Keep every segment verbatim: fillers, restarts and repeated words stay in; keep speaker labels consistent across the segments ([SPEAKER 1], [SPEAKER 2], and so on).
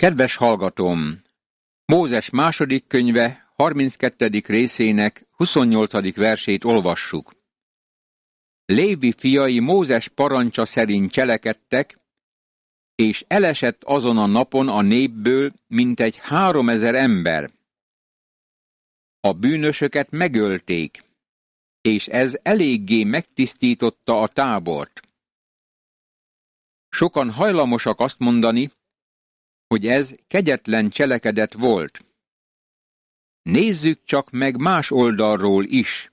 [SPEAKER 1] Kedves hallgatóm! Mózes második könyve harminckettedik részének huszonnyolcadik versét olvassuk. Lévi fiai Mózes parancsa szerint cselekedtek, és elesett azon a napon a népből mintegy háromezer ember. A bűnösöket megölték, és ez eléggé megtisztította a tábort. Sokan hajlamosak azt mondani, hogy ez kegyetlen cselekedet volt. Nézzük csak meg más oldalról is.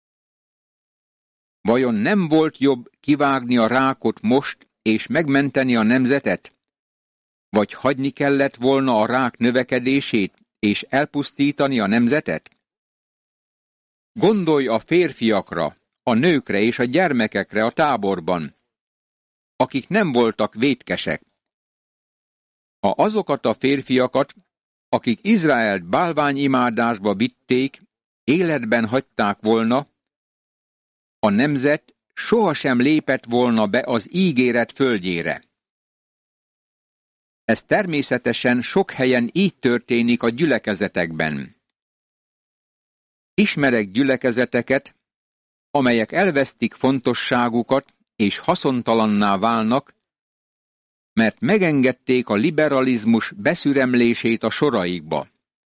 [SPEAKER 1] Vajon nem volt jobb kivágni a rákot most és megmenteni a nemzetet? Vagy hagyni kellett volna a rák növekedését és elpusztítani a nemzetet? Gondolj a férfiakra, a nőkre és a gyermekekre a táborban, akik nem voltak vétkesek. Ha azokat a férfiakat, akik Izraelt bálványimádásba vitték, életben hagyták volna, a nemzet sohasem lépett volna be az ígéret földjére. Ez természetesen sok helyen így történik a gyülekezetekben. Ismerek gyülekezeteket, amelyek elvesztik fontosságukat és haszontalanná válnak, mert megengedték a liberalizmus beszüremlését a soraikba.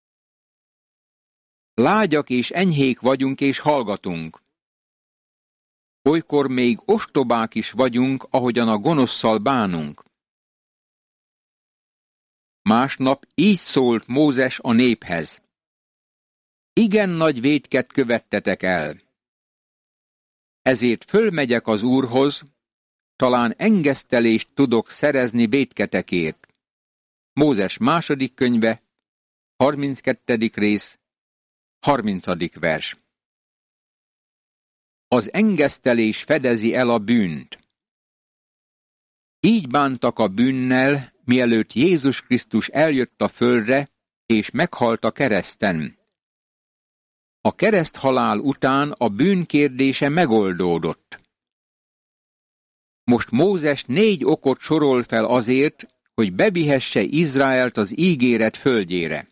[SPEAKER 1] Lágyak és enyhék vagyunk és hallgatunk. Olykor még ostobák is vagyunk, ahogyan a gonosszal bánunk. Másnap így szólt Mózes a néphez. Igen nagy vétket követtetek el. Ezért fölmegyek az Úrhoz, talán engesztelést tudok szerezni vétketekért. Mózes második könyve, harminckettedik rész, harmincadik vers. Az engesztelés fedezi el a bűnt. Így bántak a bűnnel, mielőtt Jézus Krisztus eljött a földre, és meghalt a kereszten. A kereszthalál után a bűn kérdése megoldódott. Most Mózes négy okot sorol fel azért, hogy bevihesse Izraelt az ígéret földjére.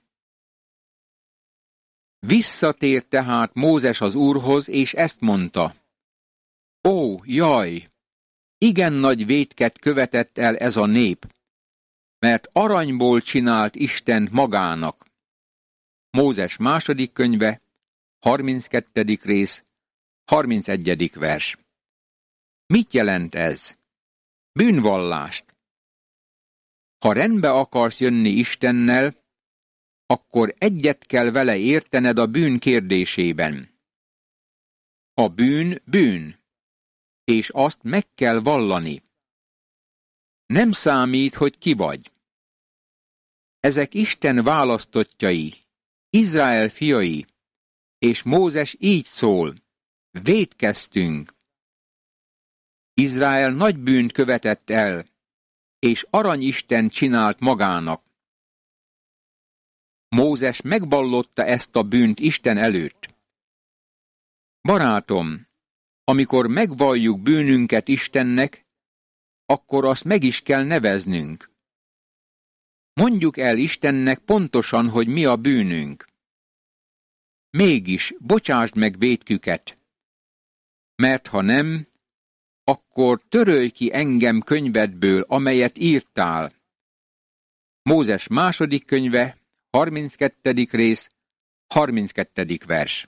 [SPEAKER 1] Visszatért tehát Mózes az Úrhoz, és ezt mondta. Ó, jaj! Igen nagy vétket követett el ez a nép, mert aranyból csinált Istent magának. Mózes második könyve, harminckettedik rész, harmincegyedik vers. Mit jelent ez? Bűnvallást. Ha rendbe akarsz jönni Istennel, akkor egyet kell vele értened a bűn kérdésében. A bűn bűn, és azt meg kell vallani. Nem számít, hogy ki vagy. Ezek Isten választottjai, Izrael fiai, és Mózes így szól, vétkeztünk. Izrael nagy bűnt követett el, és aranyisten csinált magának. Mózes megvallotta ezt a bűnt Isten előtt. Barátom, amikor megvalljuk bűnünket Istennek, akkor azt meg is kell neveznünk. Mondjuk el Istennek pontosan, hogy mi a bűnünk. Mégis bocsásd meg vétküket, mert ha nem, akkor törölj ki engem könyvedből, amelyet írtál. Mózes második könyve, harminckettedik rész, harminckettedik vers.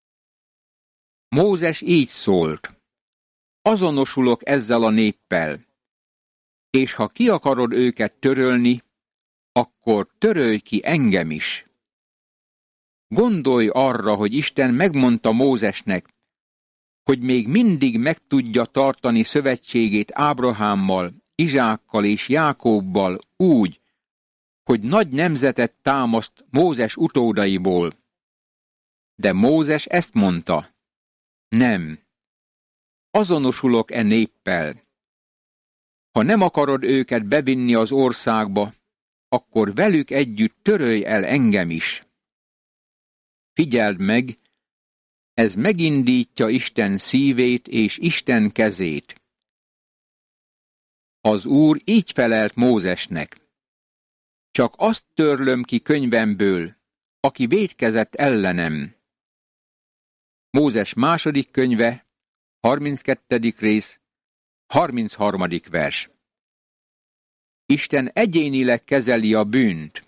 [SPEAKER 1] Mózes így szólt. Azonosulok ezzel a néppel, és ha ki akarod őket törölni, akkor törölj ki engem is. Gondolj arra, hogy Isten megmondta Mózesnek, hogy még mindig meg tudja tartani szövetségét Ábrahámmal, Izsákkal és Jákóbbal úgy, hogy nagy nemzetet támaszt Mózes utódaiból. De Mózes ezt mondta. Nem. Azonosulok e néppel. Ha nem akarod őket bevinni az országba, akkor velük együtt törölj el engem is. Figyeld meg, ez megindítja Isten szívét és Isten kezét. Az Úr így felelt Mózesnek. Csak azt törlöm ki könyvemből, aki vétkezett ellenem. Mózes második könyve, harminckettedik rész, harmincharmadik vers. Isten egyénileg kezeli a bűnt.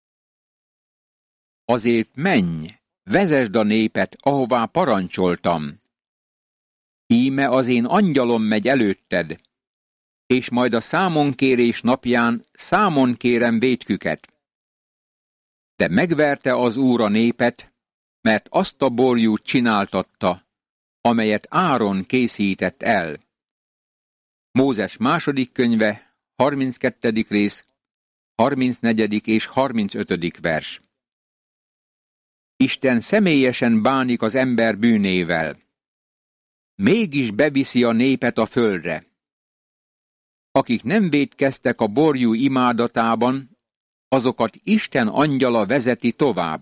[SPEAKER 1] Azért menj, vezesd a népet, ahová parancsoltam. Íme az én angyalom megy előtted, és majd a számonkérés napján számon kérem vétküket. De megverte az Úr a népet, mert azt a borjút csináltatta, amelyet Áron készített el. Mózes második könyve, harminckettedik rész, harmincnegyedik és harmincötödik vers. Isten személyesen bánik az ember bűnével. Mégis beviszi a népet a földre. Akik nem vétkeztek a borjú imádatában, azokat Isten angyala vezeti tovább.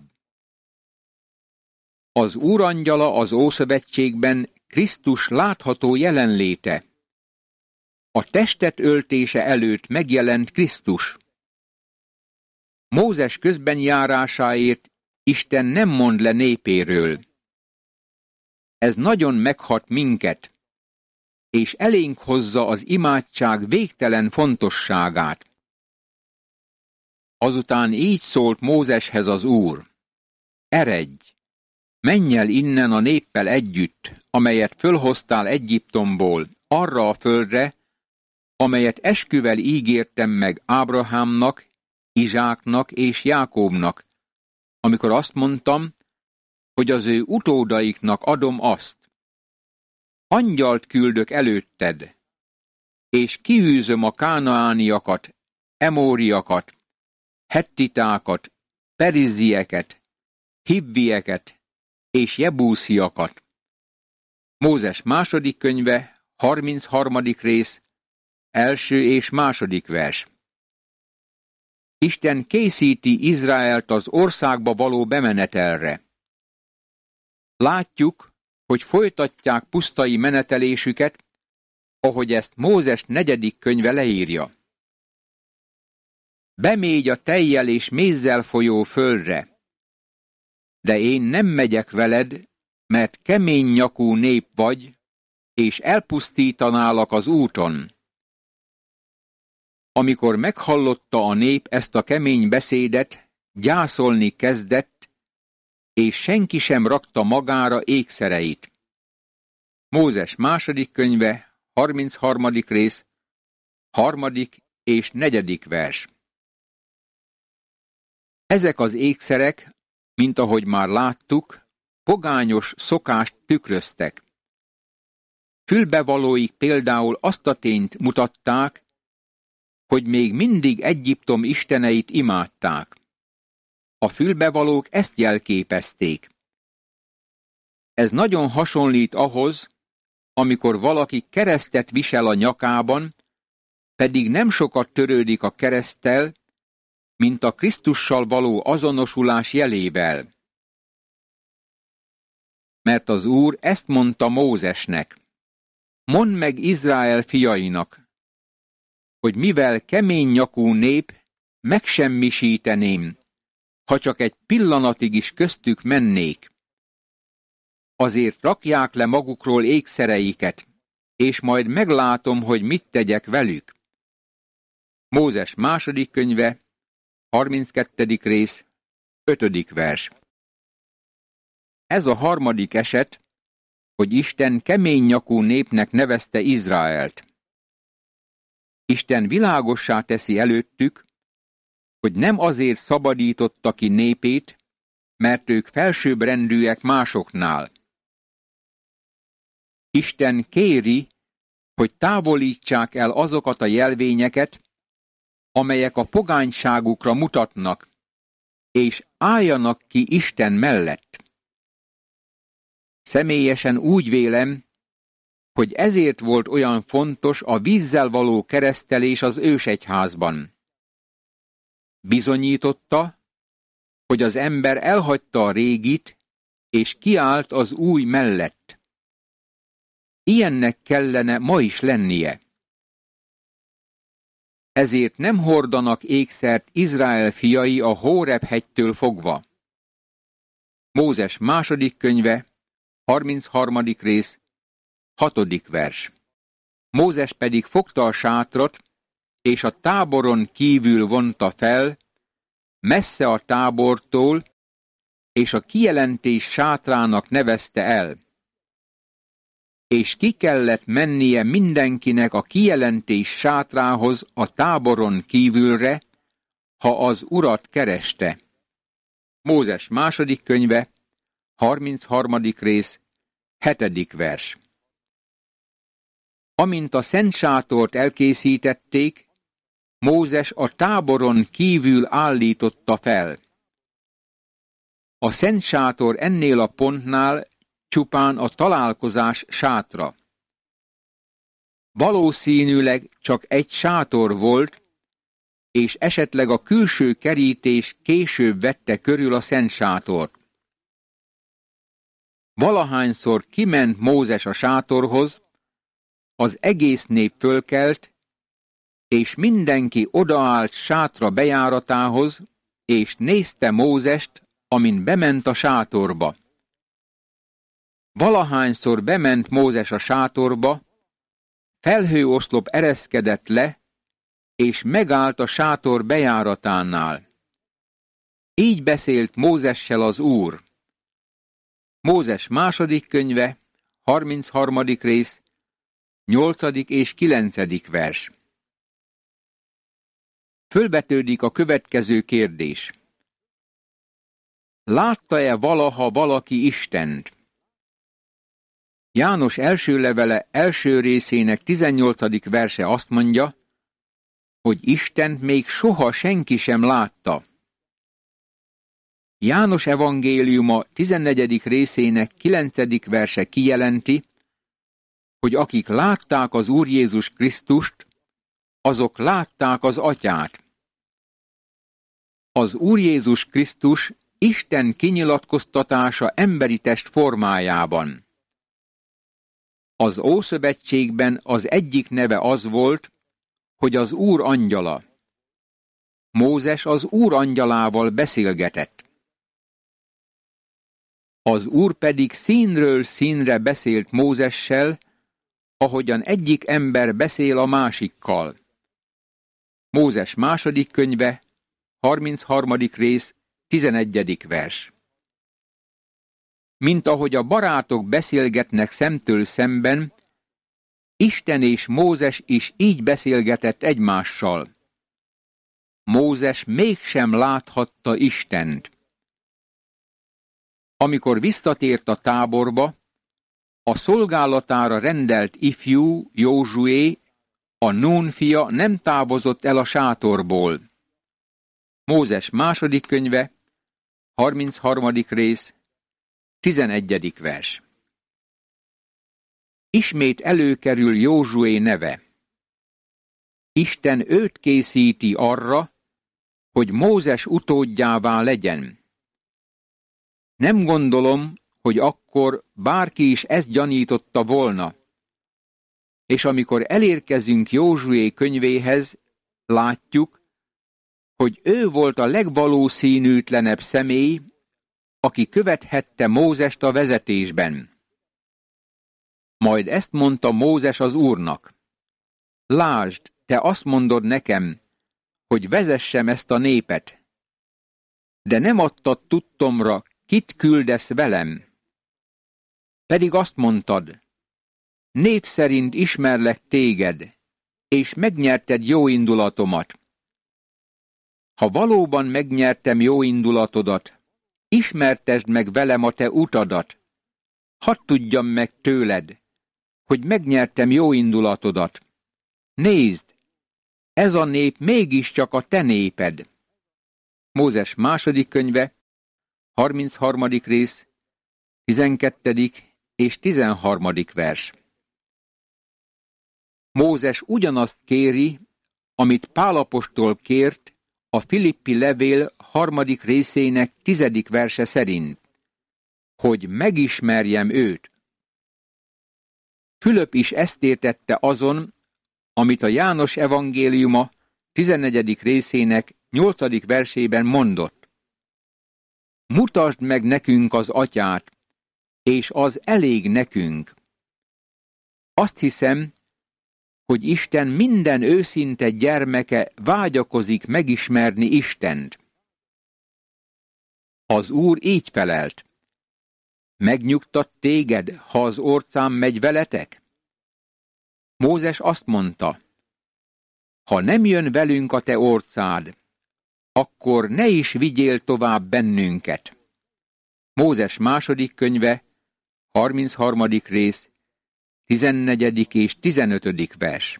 [SPEAKER 1] Az Úr angyala az Ószövetségben Krisztus látható jelenléte. A testet öltése előtt megjelent Krisztus. Mózes közbenjárásáért Isten nem mond le népéről. Ez nagyon meghat minket, és elénk hozza az imádság végtelen fontosságát. Azután így szólt Mózeshez az Úr: Eredj, menj el innen a néppel együtt, amelyet fölhoztál Egyiptomból, arra a földre, amelyet esküvel ígértem meg Ábrahámnak, Izsáknak és Jákóbnak, amikor azt mondtam, hogy az ő utódaiknak adom azt. Angyalt küldök előtted, és kiűzöm a kánaániakat, emóriakat, hettitákat, perizzieket, hivvieket és jebúsziakat. Mózes második könyve, harmincharmadik rész, első és második vers. Isten készíti Izraelt az országba való bemenetelre. Látjuk, hogy folytatják pusztai menetelésüket, ahogy ezt Mózes negyedik könyve leírja. Bemégy a tejjel és mézzel folyó földre, de én nem megyek veled, mert kemény nyakú nép vagy, és elpusztítanálak az úton. Amikor meghallotta a nép ezt a kemény beszédet, gyászolni kezdett, és senki sem rakta magára ékszereit. Mózes második könyve, harmincharmadik rész, harmadik és negyedik vers. Ezek az ékszerek, mint ahogy már láttuk, pogányos szokást tükröztek. Fülbevalóik például azt a tényt mutatták, hogy még mindig Egyiptom isteneit imádták. A fülbevalók ezt jelképezték. Ez nagyon hasonlít ahhoz, amikor valaki keresztet visel a nyakában, pedig nem sokat törődik a kereszttel, mint a Krisztussal való azonosulás jelével. Mert az Úr ezt mondta Mózesnek: mondd meg Izrael fiainak, hogy mivel kemény nyakú nép, megsemmisíteném, ha csak egy pillanatig is köztük mennék. Azért rakják le magukról ékszereiket, és majd meglátom, hogy mit tegyek velük. Mózes második könyve, harminckettedik rész, ötödik vers. Ez a harmadik eset, hogy Isten kemény nyakú népnek nevezte Izraelt. Isten világossá teszi előttük, hogy nem azért szabadította ki népét, mert ők felsőbbrendűek másoknál. Isten kéri, hogy távolítsák el azokat a jelvényeket, amelyek a pogányságukra mutatnak, és álljanak ki Isten mellett. Személyesen úgy vélem, hogy ezért volt olyan fontos a vízzel való keresztelés az ősegyházban. Bizonyította, hogy az ember elhagyta a régit, és kiállt az új mellett. Ilyennek kellene ma is lennie. ezért nem hordanak ékszert Izrael fiai a Hóreb hegytől fogva. Mózes második könyve, harmincharmadik rész, hatodik vers. Mózes pedig fogta a sátrat, és a táboron kívül vonta fel, messze a tábortól, és a kijelentés sátrának nevezte el. És ki kellett mennie mindenkinek a kijelentés sátrához a táboron kívülre, ha az Urat kereste. Mózes második könyve, harmincharmadik rész, hetedik vers. Amint a szent sátort elkészítették, Mózes a táboron kívül állította fel. A szent sátor ennél a pontnál csupán a találkozás sátra. Valószínűleg csak egy sátor volt, és esetleg a külső kerítés később vette körül a szent sátort. Valahányszor kiment Mózes a sátorhoz, az egész nép fölkelt, és mindenki odaállt sátra bejáratához, és nézte Mózest, amin bement a sátorba. Valahányszor bement Mózes a sátorba, felhőoszlop ereszkedett le, és megállt a sátor bejáratánál. Így beszélt Mózessel az Úr. Mózes második könyve, harmincharmadik rész, nyolcadik és kilencedik vers. Fölvetődik a következő kérdés. Látta-e valaha valaki Istent? János első levele első részének tizennyolcadik verse azt mondja, hogy Istent még soha senki sem látta. János evangéliuma tizennegyedik részének kilencedik verse kijelenti, hogy akik látták az Úr Jézus Krisztust, azok látták az Atyát. Az Úr Jézus Krisztus Isten kinyilatkoztatása emberi test formájában. Az Ószövetségben az egyik neve az volt, hogy az Úr angyala. Mózes az Úr angyalával beszélgetett. Az Úr pedig színről színre beszélt Mózessel, ahogyan egyik ember beszél a másikkal. Mózes második könyve, harmincharmadik rész, tizenegyedik vers. Mint ahogy a barátok beszélgetnek szemtől szemben, Isten és Mózes is így beszélgetett egymással. Mózes mégsem láthatta Istent. Amikor visszatért a táborba, a szolgálatára rendelt ifjú Józsué, a Nún fia nem távozott el a sátorból. Mózes második könyve, harmincharmadik rész, tizenegyedik vers. Ismét előkerül Józsué neve. Isten őt készíti arra, hogy Mózes utódjává legyen. Nem gondolom, hogy akkor bárki is ezt gyanította volna. És amikor elérkezünk Józsué könyvéhez, látjuk, hogy ő volt a legvalószínűtlenebb személy, aki követhette Mózest a vezetésben. Majd ezt mondta Mózes az Úrnak. Lásd, te azt mondod nekem, hogy vezessem ezt a népet, de nem adtad tudtomra, kit küldesz velem. Pedig azt mondtad, név szerint ismerlek téged, és megnyerted jó indulatomat. Ha valóban megnyertem jó indulatodat, ismertesd meg velem a te utadat. Hadd tudjam meg tőled, hogy megnyertem jó indulatodat. Nézd, ez a nép mégiscsak a te néped. Mózes második könyve, harmincharmadik rész, tizenkettedik és tizenharmadik vers. Mózes ugyanazt kéri, amit Pál apostol kért a Filippi levél harmadik részének tizedik verse szerint, hogy megismerjem őt. Fülöp is ezt értette azon, amit a János evangéliuma tizennegyedik részének nyolcadik versében mondott: mutasd meg nekünk az atyát, és az elég nekünk. Azt hiszem, hogy Isten minden őszinte gyermeke vágyakozik megismerni Istent. Az Úr így felelt: megnyugtat téged, ha az orcám megy veletek? Mózes azt mondta: ha nem jön velünk a te orcád, akkor ne is vigyél tovább bennünket. Mózes második könyve, harmincharmadik rész, tizennegyedik és tizenötödik vers.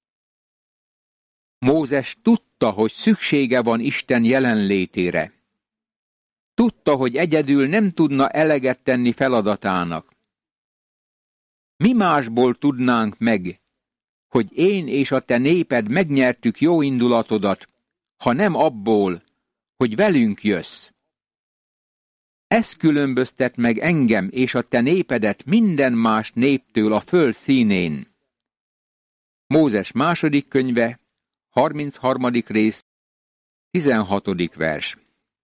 [SPEAKER 1] Mózes tudta, hogy szüksége van Isten jelenlétére. Tudta, hogy egyedül nem tudna eleget tenni feladatának. Mi másból tudnánk meg, hogy én és a te néped megnyertük jó indulatodat, ha nem abból, hogy velünk jössz. Ez különböztet meg engem és a te népedet minden más néptől a föld színén. Mózes második könyve, harmincharmadik rész, tizenhatodik vers.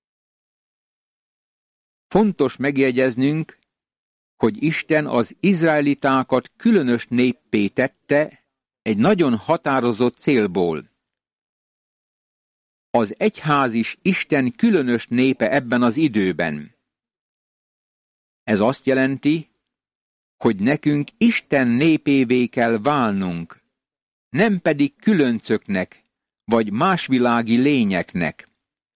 [SPEAKER 1] Fontos megjegyeznünk, hogy Isten az izraelitákat különös néppé tette egy nagyon határozott célból. Az egyház is Isten különös népe ebben az időben. Ez azt jelenti, hogy nekünk Isten népévé kell válnunk, nem pedig különcöknek vagy másvilági lényeknek.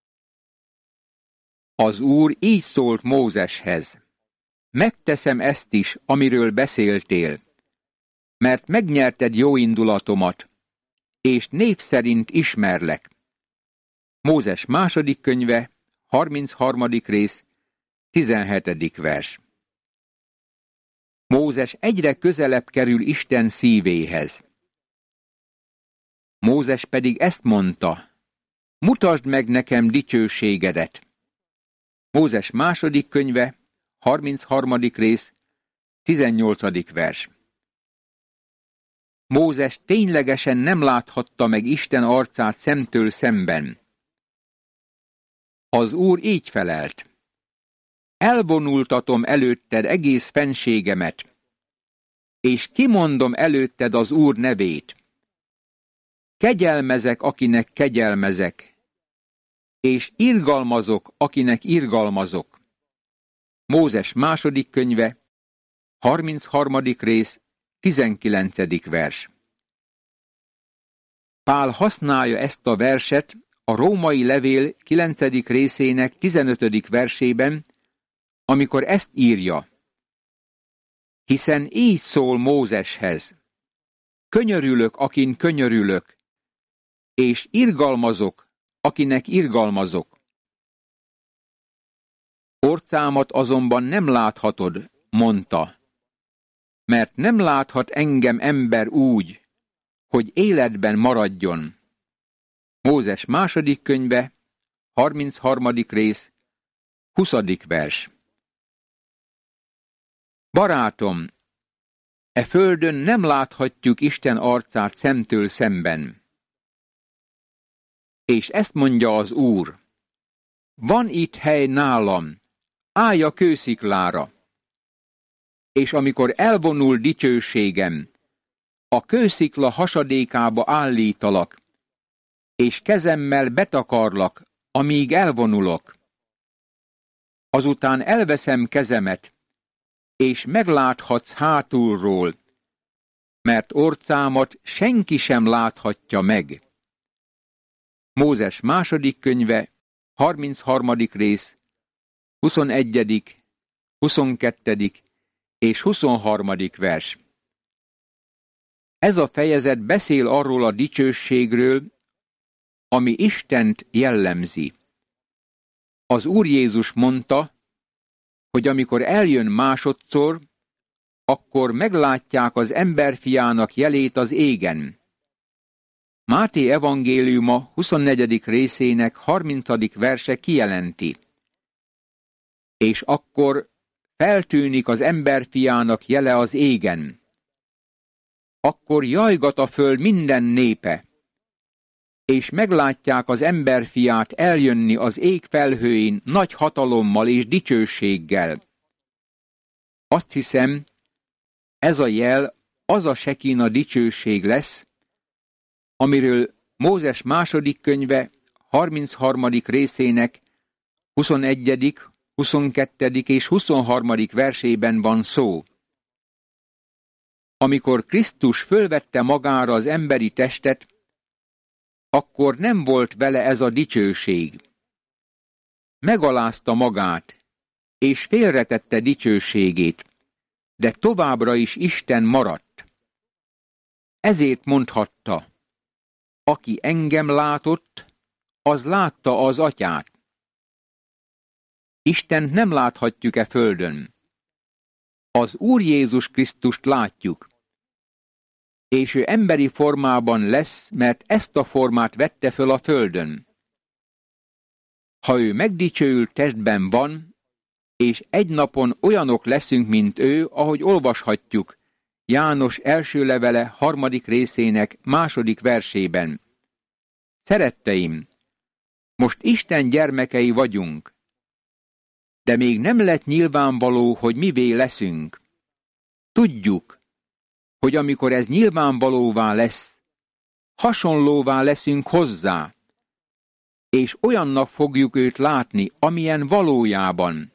[SPEAKER 1] Az Úr így szólt Mózeshez: megteszem ezt is, amiről beszéltél, mert megnyerted jó indulatomat, és név szerint ismerlek. Mózes második könyve, harmincharmadik rész, tizenhetedik vers. Mózes egyre közelebb kerül Isten szívéhez. Mózes pedig ezt mondta: mutasd meg nekem dicsőségedet. Mózes második könyve, harmincharmadik rész, tizennyolcadik vers. Mózes ténylegesen nem láthatta meg Isten arcát szemtől szemben. Az Úr így felelt: elvonultatom előtted egész fenségemet, és kimondom előtted az Úr nevét. Kegyelmezek, akinek kegyelmezek, és irgalmazok, akinek irgalmazok. Mózes második könyve, harmincharmadik rész, tizenkilencedik vers. Pál használja ezt a verset a római levél kilencedik részének tizenötödik versében, amikor ezt írja: hiszen így szól Mózeshez: könyörülök, akin könyörülök, és irgalmazok, akinek irgalmazok. Orcámat azonban nem láthatod, mondta, mert nem láthat engem ember úgy, hogy életben maradjon. Mózes második könyve, harmincharmadik rész, huszadik vers. Barátom, e földön nem láthatjuk Isten arcát szemtől szemben. És ezt mondja az Úr: van itt hely nálam, állj a kősziklára. És amikor elvonul dicsőségem, a kőszikla hasadékába állítalak, és kezemmel betakarlak, amíg elvonulok. Azután elveszem kezemet, és megláthatsz hátulról, mert orcámat senki sem láthatja meg. Mózes második könyve, harmincharmadik rész, huszonegyedik, huszonkettedik és huszonharmadik vers. Ez a fejezet beszél arról a dicsőségről, ami Istent jellemzi. Az Úr Jézus mondta, hogy amikor eljön másodszor, akkor meglátják az emberfiának jelét az égen. Máté evangéliuma huszonnegyedik részének harmincadik verse kijelenti: és akkor feltűnik az emberfiának jele az égen. Akkor jajgat a föld minden népe, és meglátják az emberfiát eljönni az ég felhőin nagy hatalommal és dicsőséggel. Azt hiszem, ez a jel az a sekina dicsőség lesz, amiről Mózes második könyve harmincharmadik részének huszonegyedik, huszonkettedik és huszonharmadik versében van szó. Amikor Krisztus fölvette magára az emberi testet, akkor nem volt vele ez a dicsőség. Megalázta magát, és félretette dicsőségét, de továbbra is Isten maradt. Ezért mondhatta, aki engem látott, az látta az Atyát. Istent nem láthatjuk-e földön? Az Úr Jézus Krisztust látjuk, és ő emberi formában lesz, mert ezt a formát vette föl a földön. Ha ő megdicsőült testben van, és egy napon olyanok leszünk, mint ő, ahogy olvashatjuk János első levele harmadik részének második versében. Szeretteim, most Isten gyermekei vagyunk, de még nem lett nyilvánvaló, hogy mivé leszünk. Tudjuk, hogy amikor ez nyilvánvalóvá lesz, hasonlóvá leszünk hozzá, és olyannak fogjuk őt látni, amilyen valójában.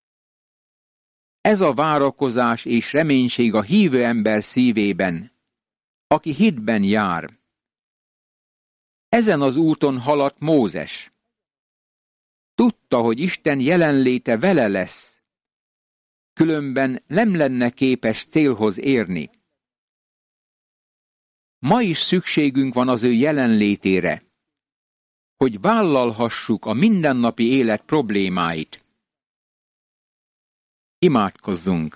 [SPEAKER 1] Ez a várakozás és reménység a hívő ember szívében, aki hitben jár. Ezen az úton haladt Mózes. Tudta, hogy Isten jelenléte vele lesz, különben nem lenne képes célhoz érni. Ma is szükségünk van az ő jelenlétére, hogy vállalhassuk a mindennapi élet problémáit. Imádkozzunk!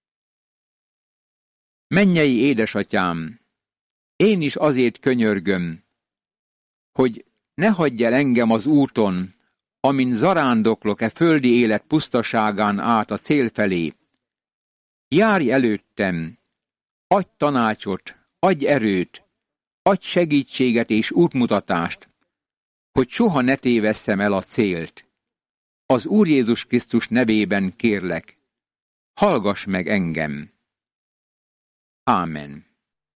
[SPEAKER 1] Mennyei édesatyám, én is azért könyörgöm, hogy ne hagyj el engem az úton, amin zarándoklok e földi élet pusztaságán át a cél felé. Járj előttem, adj tanácsot, adj erőt, adj segítséget és útmutatást, hogy soha ne tévesszem el a célt. Az Úr Jézus Krisztus nevében kérlek, hallgass meg engem. Ámen.